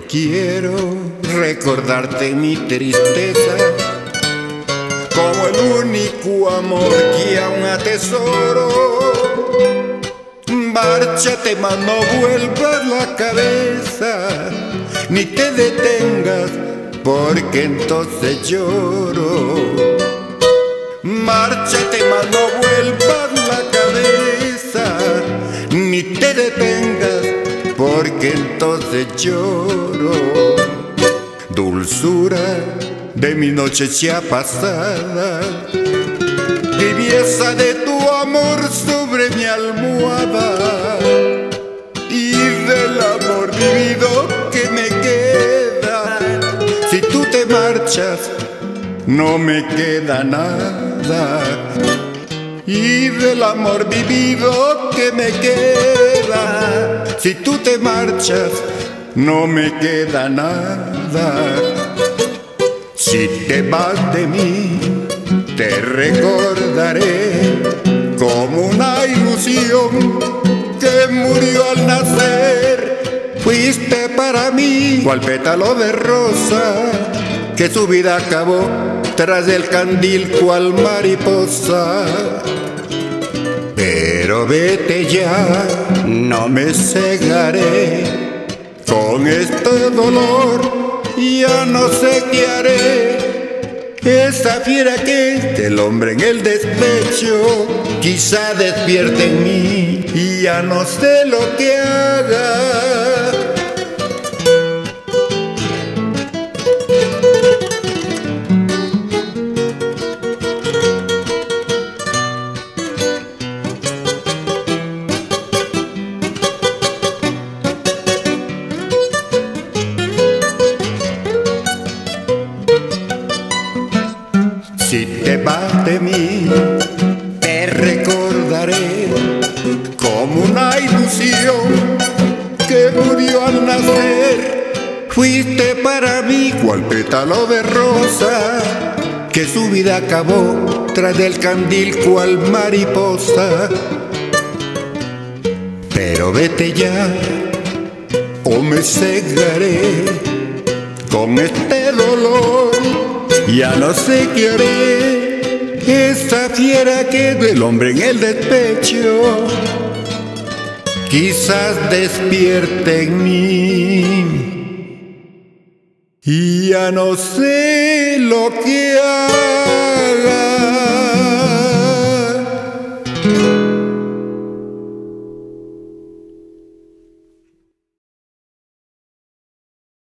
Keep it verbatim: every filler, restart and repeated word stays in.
quiero recordarte mi tristeza como el único amor que aún atesoro. Márchate, mas no vuelvas la cabeza, ni te detengas, porque entonces lloro. Márchate, mas no vuelvas la cabeza, ni te detengas, porque entonces lloro. Dulzura de mi noche ya pasada, tibieza de tu amor sobre mi almohada, y del amor vivido que me queda. Si tú te marchas, no me queda nada, y del amor vivido que me queda. Si tú te marchas, no me queda nada. Si te vas de mí, te recordaré como una ilusión que murió al nacer. Fuiste para mí cual pétalo de rosa que su vida acabó tras del candil cual mariposa. Pero vete ya, no me cegaré con este dolor, ya no sé qué haré. Esa fiera que es el hombre en el despecho quizá despierte en mí y ya no sé lo que haga. Si te vas de mí, te recordaré como una ilusión que murió al nacer. Fuiste para mí cual pétalo de rosa que su vida acabó tras del candil cual mariposa. Pero vete ya o me cegaré con este dolor, ya no sé qué haré. Esa fiera que del hombre en el despecho quizás despierte en mí y ya no sé lo que haré.